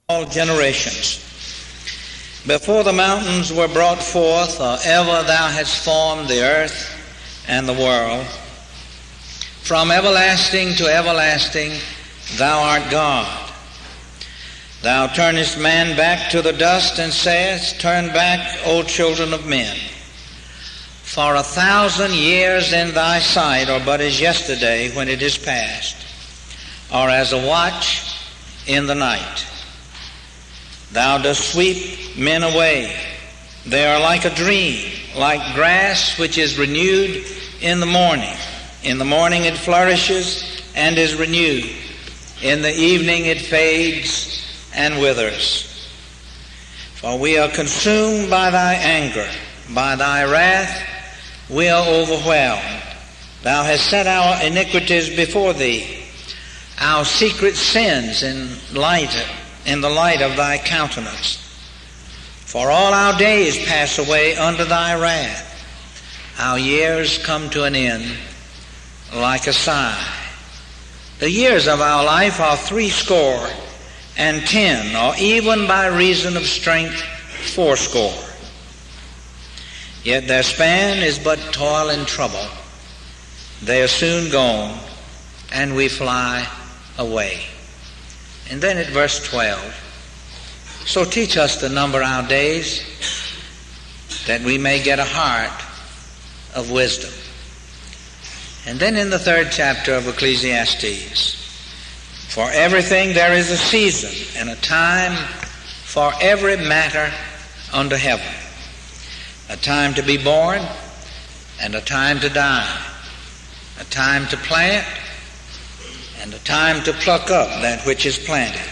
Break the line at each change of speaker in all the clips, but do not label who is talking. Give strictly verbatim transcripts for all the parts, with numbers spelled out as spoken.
all generations. Before the mountains were brought forth, or ever thou hadst formed the earth and the world, from everlasting to everlasting thou art God. Thou turnest man back to the dust and sayest, Turn back, O children of men. For a thousand years in thy sight are but as yesterday when it is past, or as a watch in the night. Thou dost sweep men away. They are like a dream, like grass which is renewed in the morning. In the morning it flourishes and is renewed. In the evening it fades and withers. For we are consumed by thy anger. By thy wrath we are overwhelmed. Thou hast set our iniquities before thee, our secret sins in light, in the light of thy countenance. For all our days pass away under thy wrath. Our years come to an end like a sigh. The years of our life are threescore and ten, or even by reason of strength fourscore. Yet their span is but toil and trouble. They are soon gone, and we fly away. And then at verse twelve, so teach us to number our days, that we may get a heart of wisdom. And then in the third chapter of Ecclesiastes, for everything there is a season and a time for every matter under heaven, a time to be born and a time to die, a time to plant and a time to pluck up that which is planted,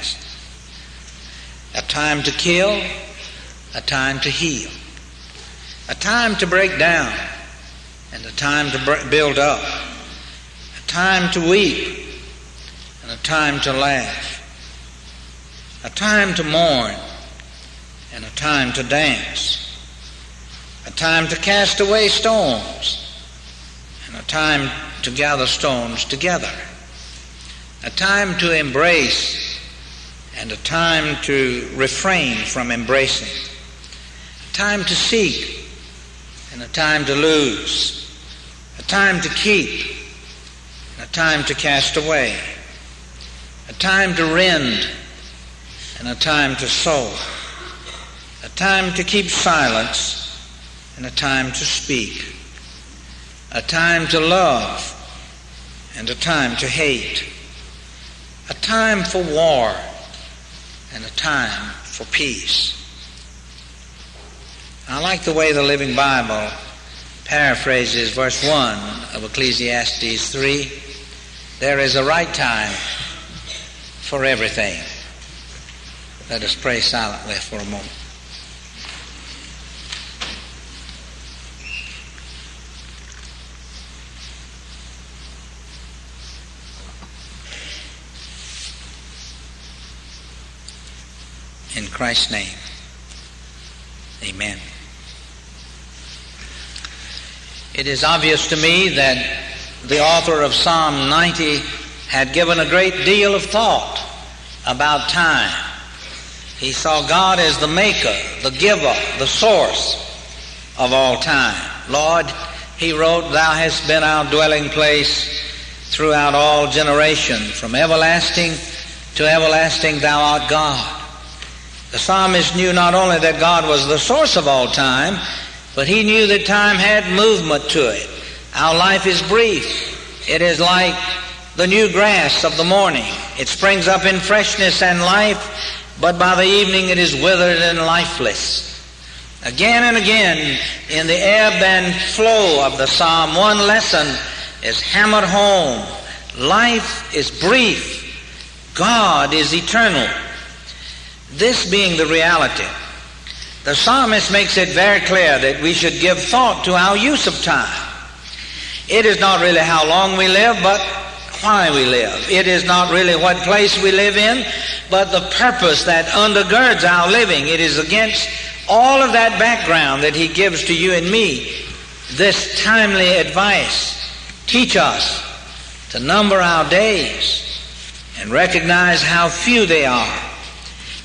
a time to kill, a time to heal, a time to break down and a time to build up, a time to weep and a time to laugh, a time to mourn and a time to dance, a time to cast away stones and a time to gather stones together, a time to embrace and a time to refrain from embracing, a time to seek and a time to lose, a time to keep and a time to cast away, a time to rend and a time to sow, a time to keep silence and a time to speak, a time to love and a time to hate, a time for war and a time for peace. I like the way the Living Bible paraphrases verse one of Ecclesiastes three. There is a right time for everything. Let us pray silently for a moment. In Christ's name, amen. It is obvious to me that the author of Psalm ninety had given a great deal of thought about time. He saw God as the maker, the giver, the source of all time. Lord, he wrote, Thou hast been our dwelling place throughout all generations. From everlasting to everlasting thou art God. The psalmist knew not only that God was the source of all time, but he knew that time had movement to it. Our life is brief. It is like the new grass of the morning. It springs up in freshness and life, but by the evening it is withered and lifeless. Again and again, in the ebb and flow of the psalm, one lesson is hammered home. Life is brief. God is eternal. This being the reality, the psalmist makes it very clear that we should give thought to our use of time. It is not really how long we live, but why we live. It is not really what place we live in, but the purpose that undergirds our living. It is against all of that background that he gives to you and me this timely advice. Teach us to number our days and recognize how few they are.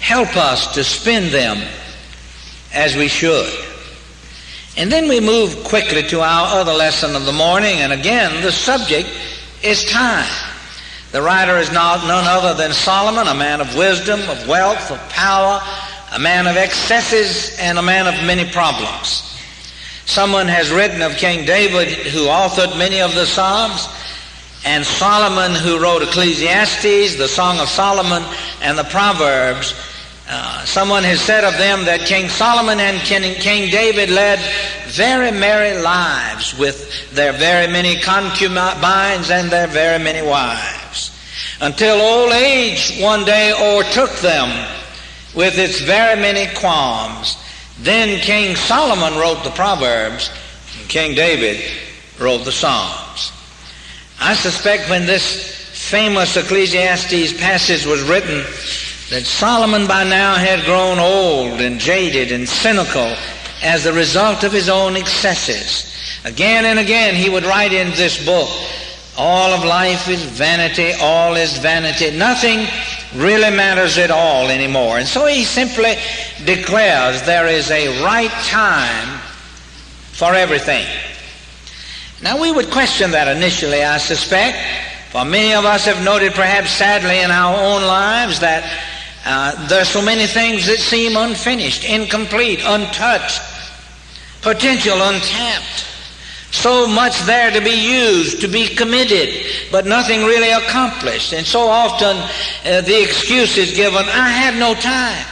help us to spend them as we should. And then we move quickly to our other lesson of the morning, and again the subject is time. The writer is not none other than Solomon, a man of wisdom, of wealth, of power, a man of excesses, and a man of many problems. Someone has written of King David, who authored many of the Psalms, and Solomon, who wrote Ecclesiastes, the Song of Solomon, and the Proverbs. Uh, someone has said of them that King Solomon and King, King David led very merry lives with their very many concubines and their very many wives, until old age one day overtook them with its very many qualms. Then King Solomon wrote the Proverbs, and King David wrote the Psalms. I suspect when this famous Ecclesiastes passage was written, that Solomon by now had grown old and jaded and cynical as a result of his own excesses. Again and again he would write in this book, all of life is vanity, all is vanity. Nothing really matters at all anymore. And so he simply declares there is a right time for everything. Now we would question that initially, I suspect, for many of us have noted perhaps sadly in our own lives that Uh, there are so many things that seem unfinished, incomplete, untouched, potential untapped. So much there to be used, to be committed, but nothing really accomplished. And so often uh, the excuse is given, I have no time.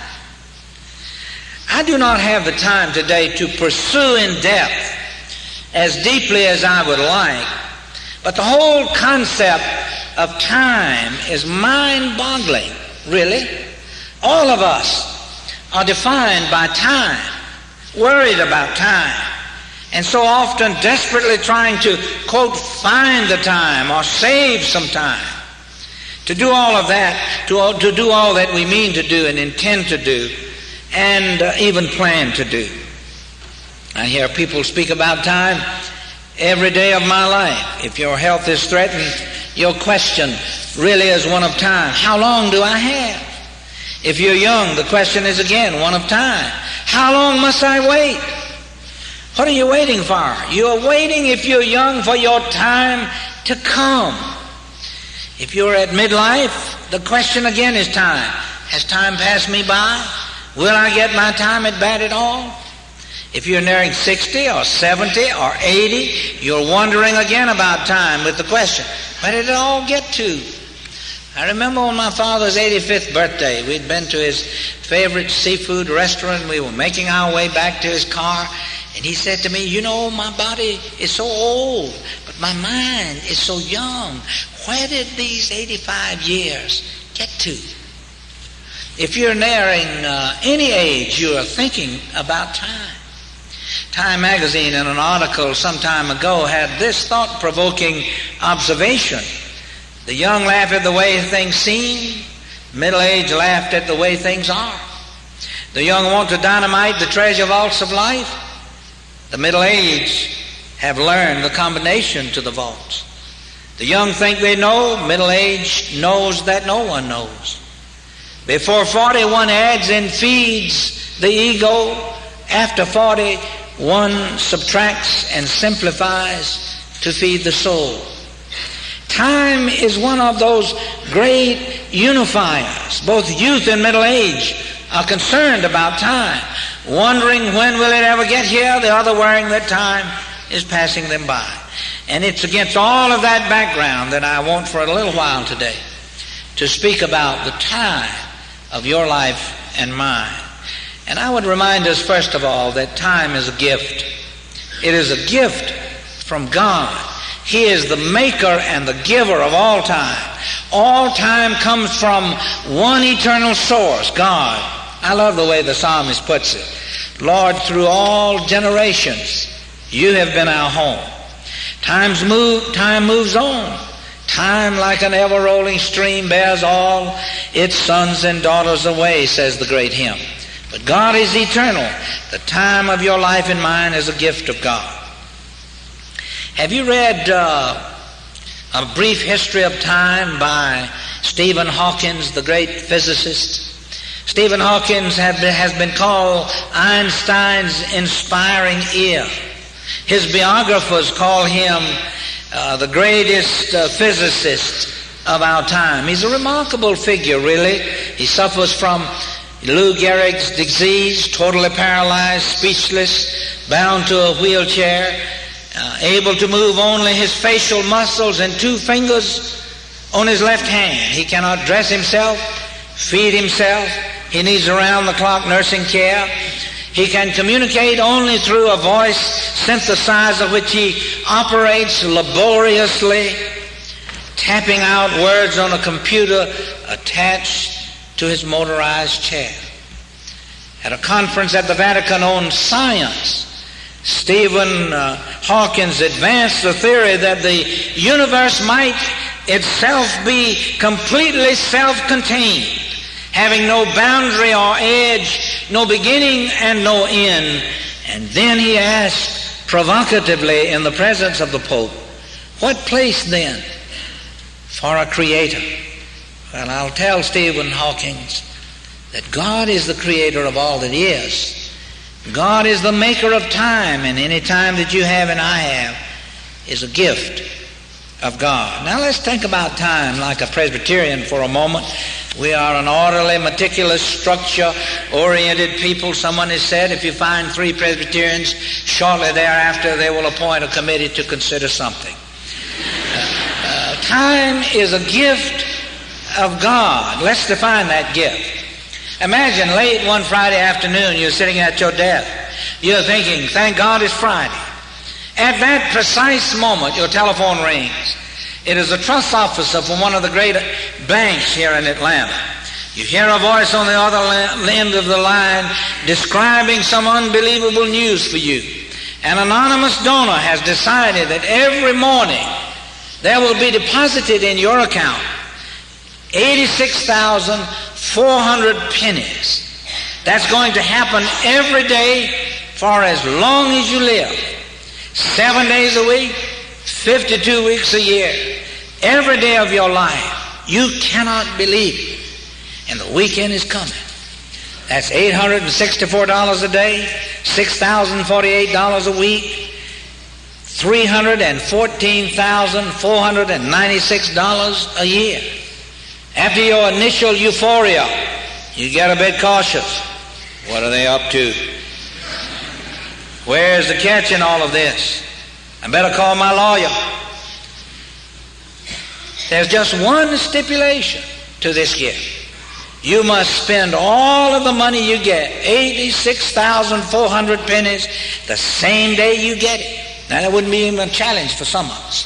I do not have the time today to pursue in depth as deeply as I would like, but the whole concept of time is mind-boggling, really. All of us are defined by time, worried about time, and so often desperately trying to, quote, find the time or save some time to do all of that, to, to do all that we mean to do and intend to do and uh, even plan to do. I hear people speak about time every day of my life. If your health is threatened, your question really is one of time. How long do I have? If you're young, the question is again one of time. How long must I wait? What are you waiting for? You're waiting, if you're young, for your time to come. If you're at midlife, the question again is time. Has time passed me by? Will I get my time at bat at all? If you're nearing sixty or seventy or eighty, you're wondering again about time with the question, where did it all get to? I remember on my father's eighty-fifth birthday, we'd been to his favorite seafood restaurant. We were making our way back to his car, and he said to me, you know, my body is so old, but my mind is so young. Where did these eighty-five years get to? If you're nearing uh, any age, you are thinking about time. Time magazine, in an article some time ago, had this thought-provoking observation. The young laugh at the way things seem. Middle-aged laughed at the way things are. The young want to dynamite the treasure vaults of life. The middle-aged have learned the combination to the vaults. The young think they know. Middle-aged knows that no one knows. Before forty, one adds and feeds the ego. After forty, one subtracts and simplifies to feed the soul. Time is one of those great unifiers. Both youth and middle age are concerned about time, wondering when will it ever get here, the other worrying that time is passing them by. And it's against all of that background that I want for a little while today to speak about the time of your life and mine. And I would remind us first of all that time is a gift. It is a gift from God. He is the maker and the giver of all time. All time comes from one eternal source, God. I love the way the psalmist puts it. Lord, through all generations, you have been our home. Times move, time moves on. Time, like an ever-rolling stream, bears all its sons and daughters away, says the great hymn. But God is eternal. The time of your life and mine is a gift of God. Have you read uh, A Brief History of Time by Stephen Hawking, the great physicist? Stephen Hawking has been called Einstein's inspiring ear. His biographers call him uh, the greatest uh, physicist of our time. He's a remarkable figure, really. He suffers from Lou Gehrig's disease, totally paralyzed, speechless, bound to a wheelchair, uh, able to move only his facial muscles and two fingers on his left hand. He cannot dress himself, feed himself. He needs around-the-clock nursing care. He can communicate only through a voice synthesizer which he operates laboriously, tapping out words on a computer attached to his motorized chair. At a conference at the Vatican on science, Stephen uh, Hawkins advanced the theory that the universe might itself be completely self-contained, having no boundary or edge, no beginning and no end. And then he asked provocatively in the presence of the Pope, what place then for a creator? Well, I'll tell Stephen Hawkins that God is the creator of all that is. God is the maker of time, and any time that you have and I have is a gift of God. Now let's think about time like a Presbyterian for a moment. We are an orderly, meticulous, structure-oriented people. Someone has said if you find three Presbyterians, shortly thereafter they will appoint a committee to consider something. Uh, uh, time is a gift of God. Let's define that gift. Imagine late one Friday afternoon, you're sitting at your desk. You're thinking, thank God it's Friday. At that precise moment, your telephone rings. It is a trust officer from one of the great banks here in Atlanta. You hear a voice on the other end of the line describing some unbelievable news for you. An anonymous donor has decided that every morning there will be deposited in your account eighty-six thousand four hundred pennies. That's going to happen every day for as long as you live. Seven days a week, fifty-two weeks a year. Every day of your life. You cannot believe it. And the weekend is coming. That's eight hundred sixty-four dollars a day, six thousand forty-eight dollars a week, three hundred fourteen thousand four hundred ninety-six dollars a year. After your initial euphoria, you get a bit cautious. What are they up to? Where's the catch in all of this? I better call my lawyer. There's just one stipulation to this gift. You must spend all of the money you get, eighty-six thousand four hundred pennies, the same day you get it. Now, that wouldn't be even a challenge for some of us.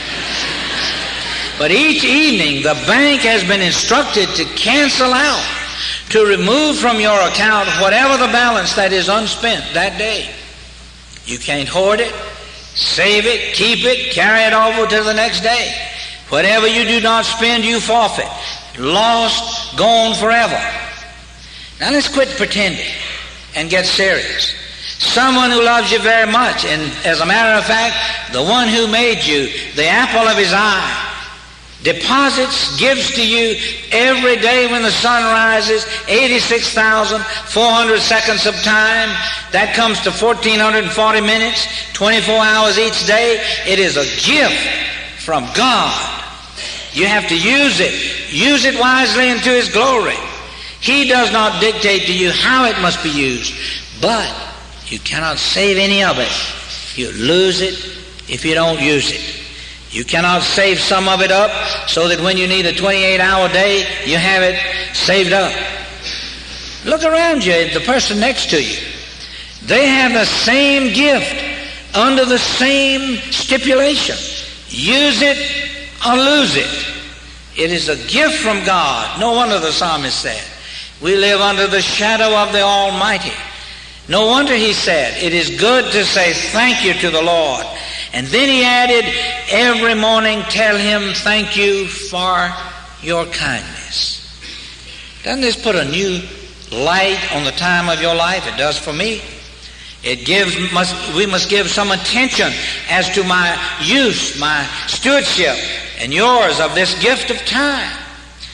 But each evening, the bank has been instructed to cancel out, to remove from your account whatever the balance that is unspent that day. You can't hoard it, save it, keep it, carry it over to the next day. Whatever you do not spend, you forfeit. Lost, gone forever. Now let's quit pretending and get serious. Someone who loves you very much, and as a matter of fact, the one who made you, the apple of his eye, deposits, gives to you every day when the sun rises, eighty-six thousand four hundred seconds of time. That comes to one thousand four hundred forty minutes, twenty-four hours each day. It is a gift from God. You have to use it. Use it wisely into His glory. He does not dictate to you how it must be used, but you cannot save any of it. You lose it if you don't use it. You cannot save some of it up so that when you need a twenty-eight hour day, you have it saved up. Look around you at the person next to you. They have the same gift under the same stipulation. Use it or lose it. It is a gift from God. No wonder the psalmist said, we live under the shadow of the Almighty. No wonder he said, it is good to say thank you to the Lord. And then he added, every morning tell Him thank you for your kindness. Doesn't this put a new light on the time of your life? It does for me. It gives, must, we must give some attention as to my use, my stewardship, and yours of this gift of time.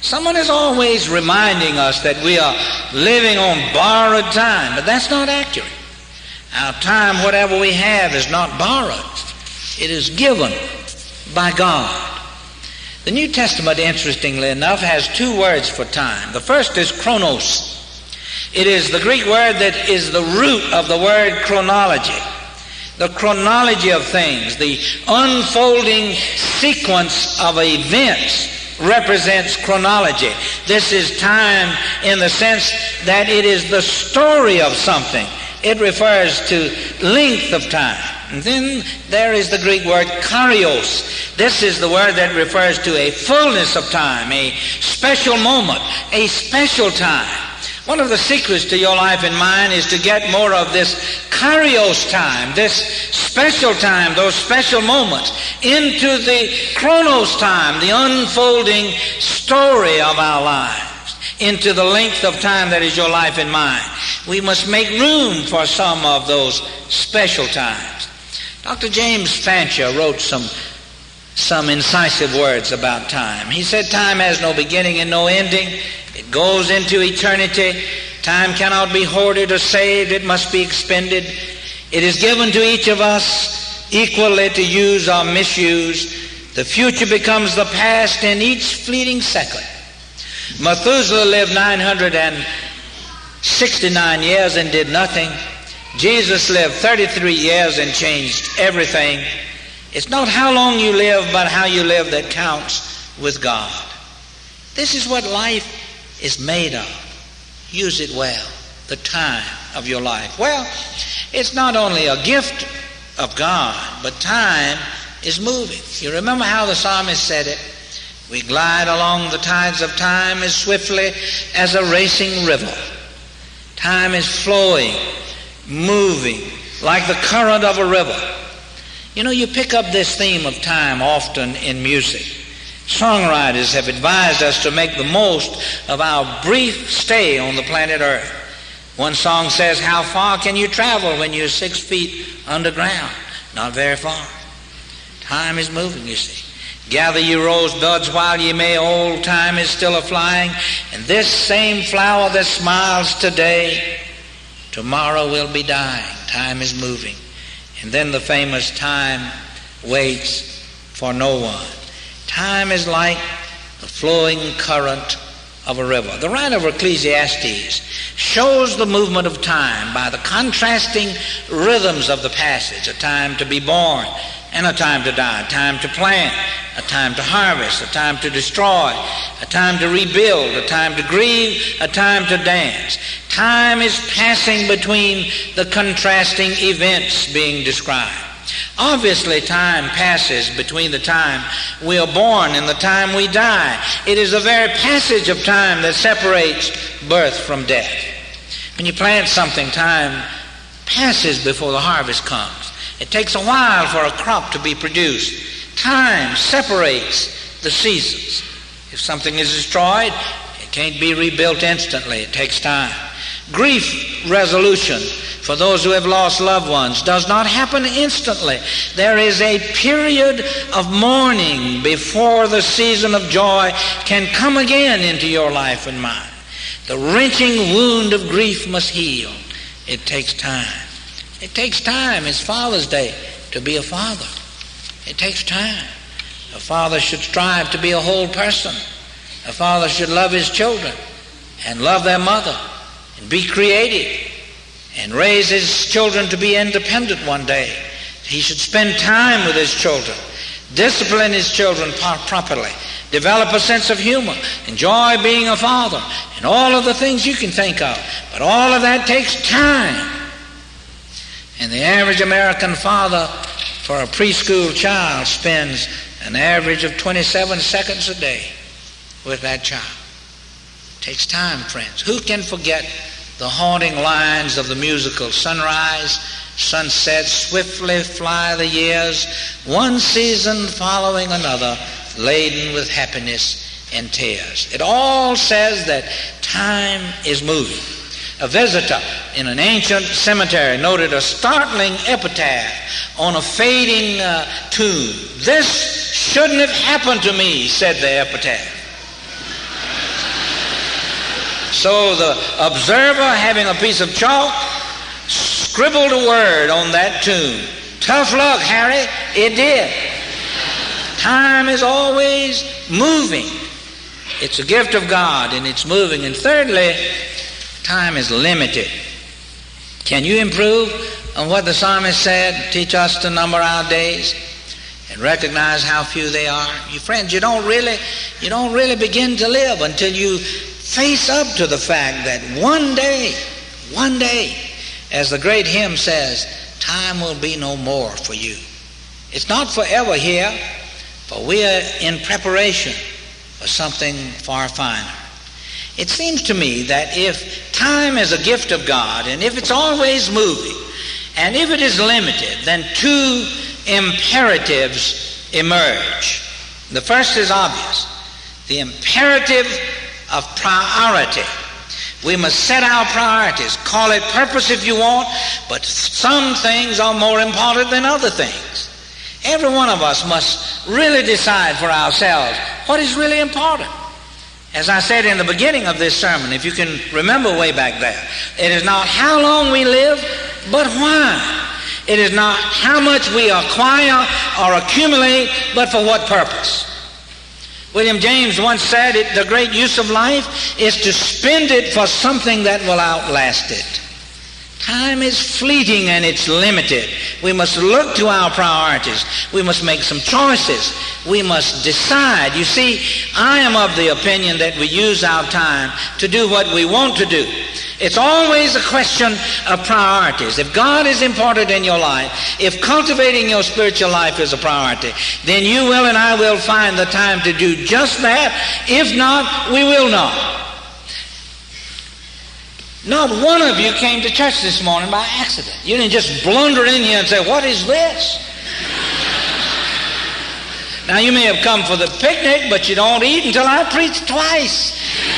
Someone is always reminding us that we are living on borrowed time, but that's not accurate. Our time, whatever we have, is not borrowed. It is given by God. The New Testament, interestingly enough, has two words for time. The first is chronos. It is the Greek word that is the root of the word chronology. The chronology of things, the unfolding sequence of events represents chronology. This is time in the sense that it is the story of something. It refers to length of time. And then there is the Greek word kairos. This is the word that refers to a fullness of time, a special moment, a special time. One of the secrets to your life and mine is to get more of this kairos time, this special time, those special moments, into the chronos time, the unfolding story of our lives, into the length of time that is your life and mine. We must make room for some of those special times. Doctor James Fancher wrote some some incisive words about time. He said, time has no beginning and no ending. It goes into eternity. Time cannot be hoarded or saved. It must be expended. It is given to each of us equally to use or misuse. The future becomes the past in each fleeting second. Methuselah lived nine hundred sixty-nine years and did nothing. Jesus lived thirty-three years and changed everything. It's not how long you live, but how you live that counts with God. This is what life is made of. Use it well, the time of your life. Well, it's not only a gift of God, but time is moving. You remember how the psalmist said it? We glide along the tides of time as swiftly as a racing river. Time is flowing, moving, like the current of a river. You know, you pick up this theme of time often in music. Songwriters have advised us to make the most of our brief stay on the planet Earth. One song says, how far can you travel when you're six feet underground? Not very far. Time is moving, you see. Gather ye rosebuds while ye may, old time is still a-flying, and this same flower that smiles today, tomorrow will be dying. Time is moving. And then the famous time waits for no one. Time is like the flowing current of a river. The writer of Ecclesiastes shows the movement of time by the contrasting rhythms of the passage. A time to be born and a time to die. A time to plant, a time to harvest, a time to destroy, a time to rebuild, a time to grieve, a time to dance. Time is passing between the contrasting events being described. Obviously, time passes between the time we are born and the time we die. It is the very passage of time that separates birth from death. When you plant something, time passes before the harvest comes. It takes a while for a crop to be produced. Time separates the seasons. If something is destroyed, it can't be rebuilt instantly. It takes time. Grief resolution for those who have lost loved ones does not happen instantly. There is a period of mourning before the season of joy can come again into your life and mine. The wrenching wound of grief must heal. It takes time. It takes time. It's Father's Day to be a father. It takes time. A father should strive to be a whole person. A father should love his children and love their mother and be creative and raise his children to be independent one day. He should spend time with his children, discipline his children properly, develop a sense of humor, enjoy being a father, and all of the things you can think of. But all of that takes time. And the average American father for a preschool child spends an average of twenty-seven seconds a day with that child. It takes time, friends. Who can forget the haunting lines of the musical Sunrise, Sunset, swiftly fly the years, one season following another, laden with happiness and tears. It all says that time is moving. A visitor in an ancient cemetery noted a startling epitaph on a fading uh, tomb. This shouldn't have happened to me, said the epitaph. So the observer, having a piece of chalk, scribbled a word on that tune. Tough luck, Harry. It did. Time is always moving. It's a gift of God, and it's moving. And thirdly, time is limited. Can you improve on what the psalmist said? Teach us to number our days and recognize how few they are. You friends, you don't really, you don't really begin to live until you face up to the fact that one day, one day, as the great hymn says, time will be no more for you. It's not forever here, but we are in preparation for something far finer. It seems to me that if time is a gift of God, and if it's always moving, and if it is limited, then two imperatives emerge. The first is obvious. The imperative of priority. We must set our priorities. Call it purpose if you want, but some things are more important than other things. Every one of us must really decide for ourselves what is really important. As I said in the beginning of this sermon, if you can remember way back there, it is not how long we live, but why. It is not how much we acquire or accumulate, but for what purpose. William James once said, it, the great use of life is to spend it for something that will outlast it. Time is fleeting and it's limited. We must look to our priorities. We must make some choices. We must decide. You see, I am of the opinion that we use our time to do what we want to do. It's always a question of priorities. If God is important in your life, if cultivating your spiritual life is a priority, then you will and I will find the time to do just that. If not, we will not. Not one of you came to church this morning by accident. You didn't just blunder in here and say, what is this? Now you may have come for the picnic, but you don't eat until I preach twice.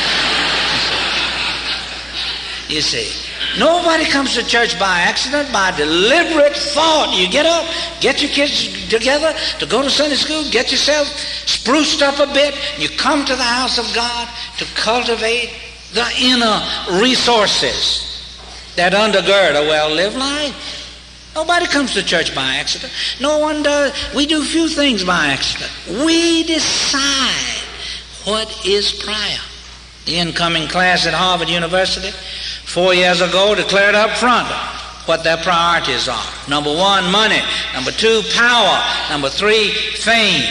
You see, nobody comes to church by accident, by deliberate thought. You get up, get your kids together to go to Sunday school, get yourself spruced up a bit, you come to the house of God to cultivate the inner resources that undergird a well-lived life. Nobody comes to church by accident. No one does. We do few things by accident. We decide what is prior. The incoming class at Harvard University four years ago declared up front what their priorities are. Number one, money. Number two, power. Number three, fame.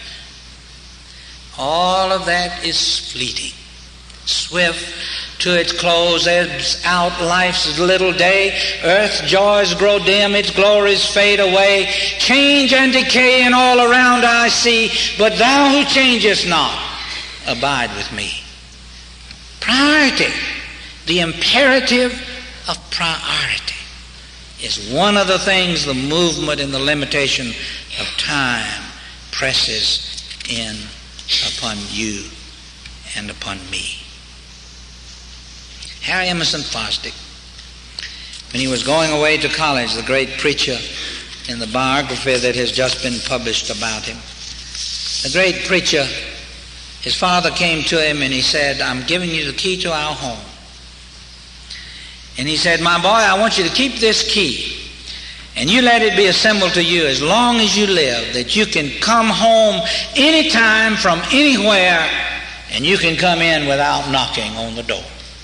All of that is fleeting. Swift to its close, ebbs out life's little day. Earth's joys grow dim, its glories fade away. Change and decay and all around I see, but thou who changest not, abide with me. Priority, the imperative of priority, is one of the things the movement and the limitation of time presses in upon you and upon me. Harry Emerson Fosdick, when he was going away to college, the great preacher, in the biography that has just been published about him, the great preacher, his father came to him and he said, I'm giving you the key to our home. And he said, my boy, I want you to keep this key and you let it be a symbol to you as long as you live, that you can come home anytime from anywhere and you can come in without knocking on the door.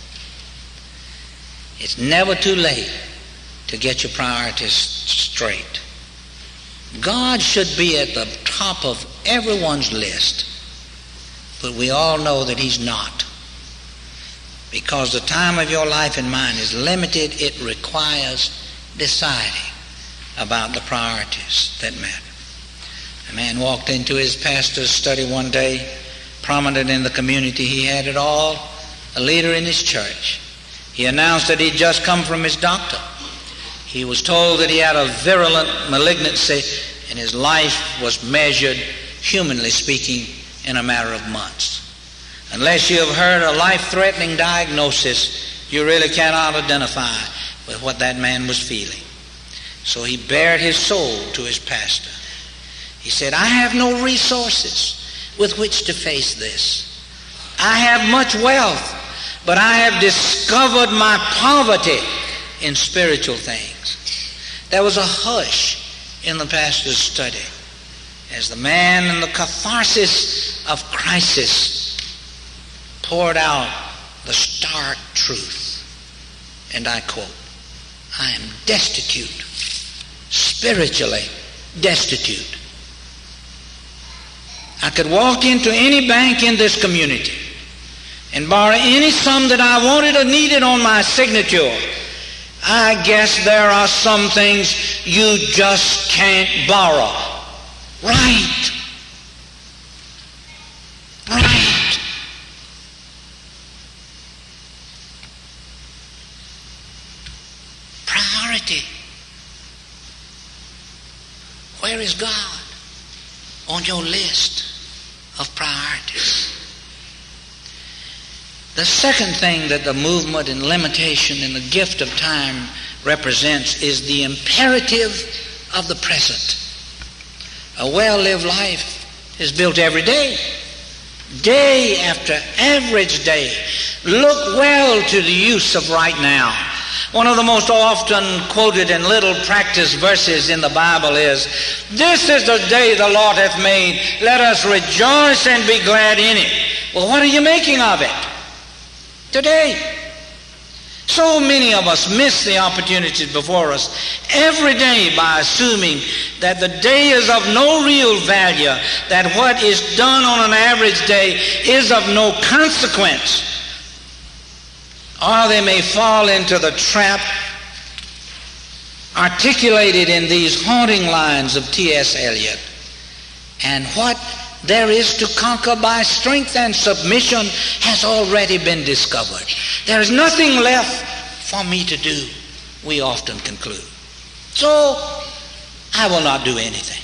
It's never too late to get your priorities straight. God should be at the top of everyone's list, but we all know that He's not. Because the time of your life and mine is limited, it requires deciding about the priorities that matter. A man walked into his pastor's study one day, prominent in the community. He had it all, a leader in his church. He announced that he'd just come from his doctor. He was told that he had a virulent malignancy and his life was measured, humanly speaking, in a matter of months. Unless you have heard a life-threatening diagnosis, you really cannot identify with what that man was feeling. So he bared his soul to his pastor. He said, I have no resources with which to face this. I have much wealth, but I have discovered my poverty in spiritual things. There was a hush in the pastor's study as the man in the catharsis of crisis poured out the stark truth. And I quote, I am destitute, spiritually destitute. I could walk into any bank in this community and borrow any sum that I wanted or needed on my signature. I guess there are some things you just can't borrow. Right. Right. Priority. Where is God on your list of priorities? The second thing that the movement and limitation and the gift of time represents is the imperative of the present. A well-lived life is built every day, day after average day. Look well to the use of right now. One of the most often quoted and little practiced verses in the Bible is, "This is the day the Lord hath made. Let us rejoice and be glad in it." Well, what are you making of it today? So many of us miss the opportunities before us every day by assuming that the day is of no real value, that what is done on an average day is of no consequence. Or they may fall into the trap articulated in these haunting lines of T S Eliot. And what there is to conquer by strength and submission has already been discovered. There is nothing left for me to do, we often conclude. So I will not do anything.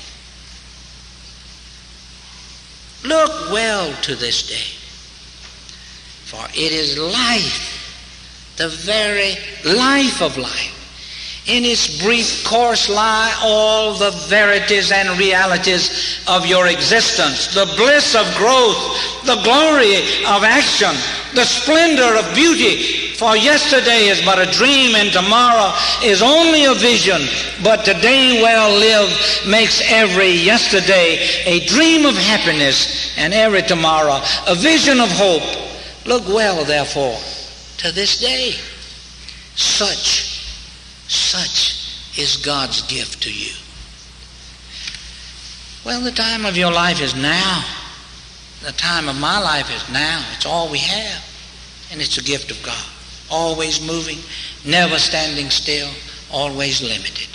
Look well to this day, for it is life, the very life of life. In its brief course lie all the verities and realities of your existence, the bliss of growth, the glory of action, the splendor of beauty. For yesterday is but a dream and tomorrow is only a vision, but today well lived makes every yesterday a dream of happiness and every tomorrow a vision of hope. Look well, therefore, to this day. Such Such is God's gift to you. Well, the time of your life is now. The time of my life is now. It's all we have. And it's a gift of God. Always moving, never standing still, always limited.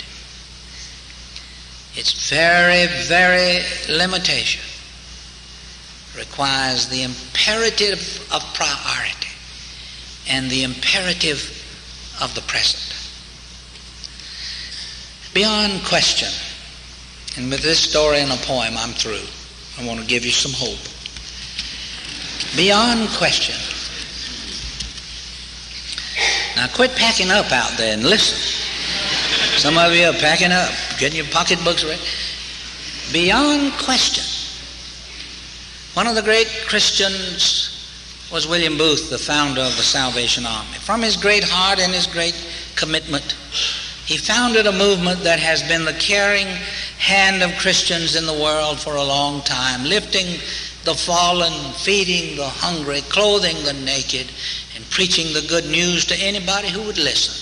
Its very, very limitation requires the imperative of priority and the imperative of the present. Beyond question, and with this story and a poem, I'm through. I want to give you some hope. Beyond question. Now quit packing up out there and listen. Some of you are packing up, getting your pocketbooks ready. Beyond question. One of the great Christians was William Booth, the founder of the Salvation Army. From his great heart and his great commitment, he founded a movement that has been the caring hand of Christians in the world for a long time, lifting the fallen, feeding the hungry, clothing the naked, and preaching the good news to anybody who would listen.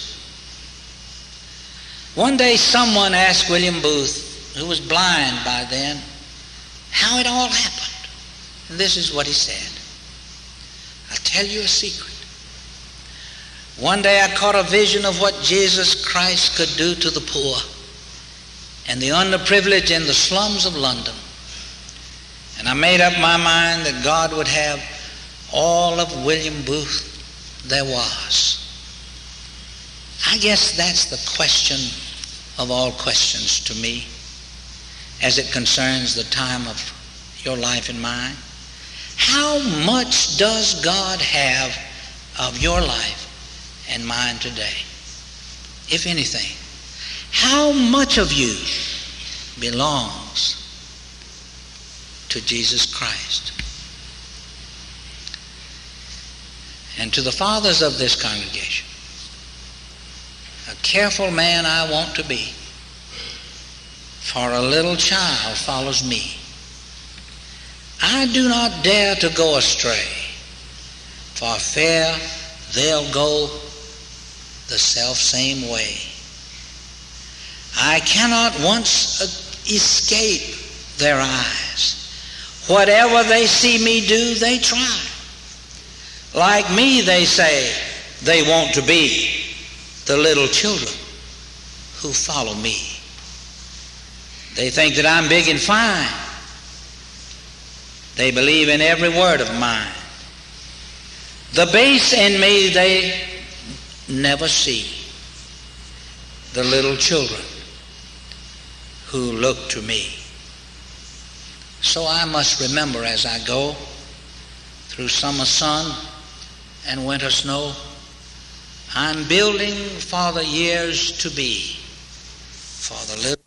One day someone asked William Booth, who was blind by then, how it all happened. And this is what he said. I'll tell you a secret. One day I caught a vision of what Jesus Christ could do to the poor and the underprivileged in the slums of London. And I made up my mind that God would have all of William Booth there was. I guess that's the question of all questions to me as it concerns the time of your life and mine. How much does God have of your life and mine today, if anything? How much of you belongs to Jesus Christ? and to the fathers of this congregation, a careful man I want to be, for a little child follows me. I do not dare to go astray, for fear they'll go the self-same way. I cannot once escape their eyes. Whatever they see me do, they try. Like me, they say, they want to be the little children who follow me. They think that I'm big and fine. They believe in every word of mine. The base in me they never see. The little children who look to me. So I must remember as I go through summer sun and winter snow, I'm building for the years to be, for the little